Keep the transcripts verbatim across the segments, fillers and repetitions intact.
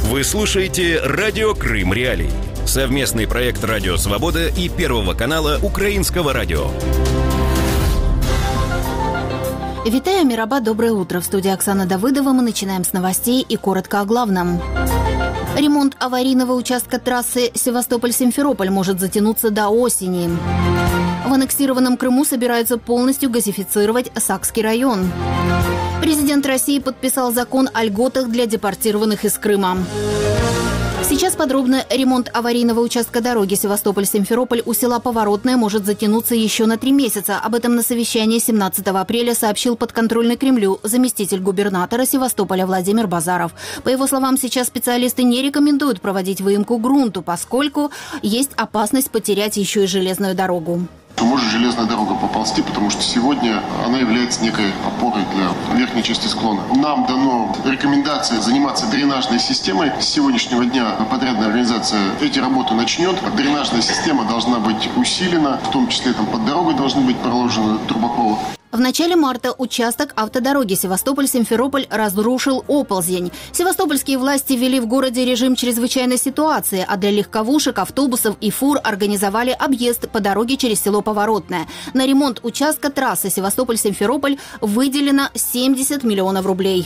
Вы слушаете «Радио Крым Реалии». Совместный проект «Радио Свобода» и Первого канала Украинского радио. Витаю, Мираба, доброе утро. В студии Оксана Давыдова. Мы начинаем с новостей и коротко о главном. Ремонт аварийного участка трассы Севастополь-Симферополь может затянуться до осени. В аннексированном Крыму собираются полностью газифицировать Сакский район. Президент России подписал закон о льготах для депортированных из Крыма. Сейчас подробно. Ремонт аварийного участка дороги Севастополь-Симферополь у села Поворотное может затянуться еще на три месяца. Об этом на совещании семнадцатого апреля сообщил подконтрольный Кремлю заместитель губернатора Севастополя Владимир Базаров. По его словам, сейчас специалисты не рекомендуют проводить выемку грунту, поскольку есть опасность потерять еще и железную дорогу. Может железная дорога поползти, потому что сегодня она является некой опорой для верхней части склона. Нам дано рекомендация заниматься дренажной системой. С сегодняшнего дня подрядная организация эти работы начнет. Дренажная система должна быть усилена, в том числе там под дорогой должны быть проложены трубопровод. В начале марта участок автодороги Севастополь-Симферополь разрушил оползень. Севастопольские власти ввели в городе режим чрезвычайной ситуации, а для легковушек, автобусов и фур организовали объезд по дороге через село Поворотное. На ремонт участка трассы Севастополь-Симферополь выделено семьдесят миллионов рублей.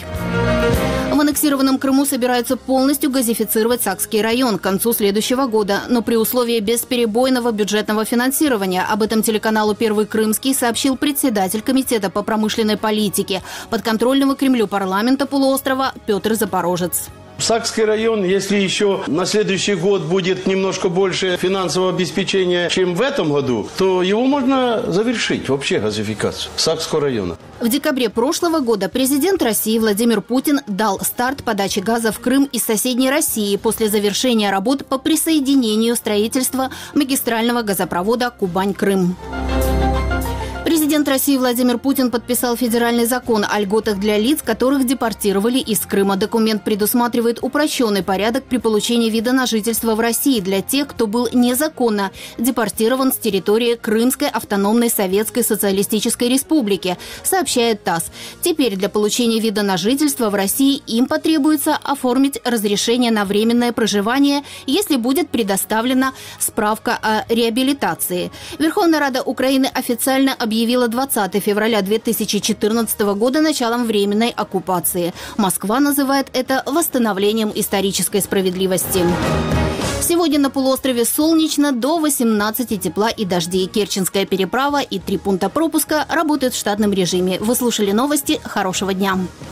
В аннексированном Крыму собираются полностью газифицировать Сакский район к концу следующего года, но при условии бесперебойного бюджетного финансирования. Об этом телеканалу «Первый Крымский» сообщил председатель Комитета по промышленной политике подконтрольного Кремлю парламента полуострова Петр Запорожец. Сакский район, если еще на следующий год будет немножко больше финансового обеспечения, чем в этом году, то его можно завершить, вообще газификацию Сакского района. В декабре прошлого года президент России Владимир Путин дал старт подаче газа в Крым из соседней России после завершения работ по присоединению строительства магистрального газопровода «Кубань-Крым». Президент России Владимир Путин подписал федеральный закон о льготах для лиц, которых депортировали из Крыма. Документ предусматривает упрощенный порядок при получении вида на жительство в России для тех, кто был незаконно депортирован с территории Крымской автономной Советской Социалистической Республики, сообщает ТАСС. Теперь для получения вида на жительство в России им потребуется оформить разрешение на временное проживание, если будет предоставлена справка о реабилитации. Верховная Рада Украины официально объявила объявила двадцатого февраля две тысячи четырнадцатого года началом временной оккупации. Москва называет это восстановлением исторической справедливости. Сегодня на полуострове солнечно, до восемнадцати тепла и дождей. Керченская переправа и три пункта пропуска работают в штатном режиме. Вы слушали новости. Хорошего дня.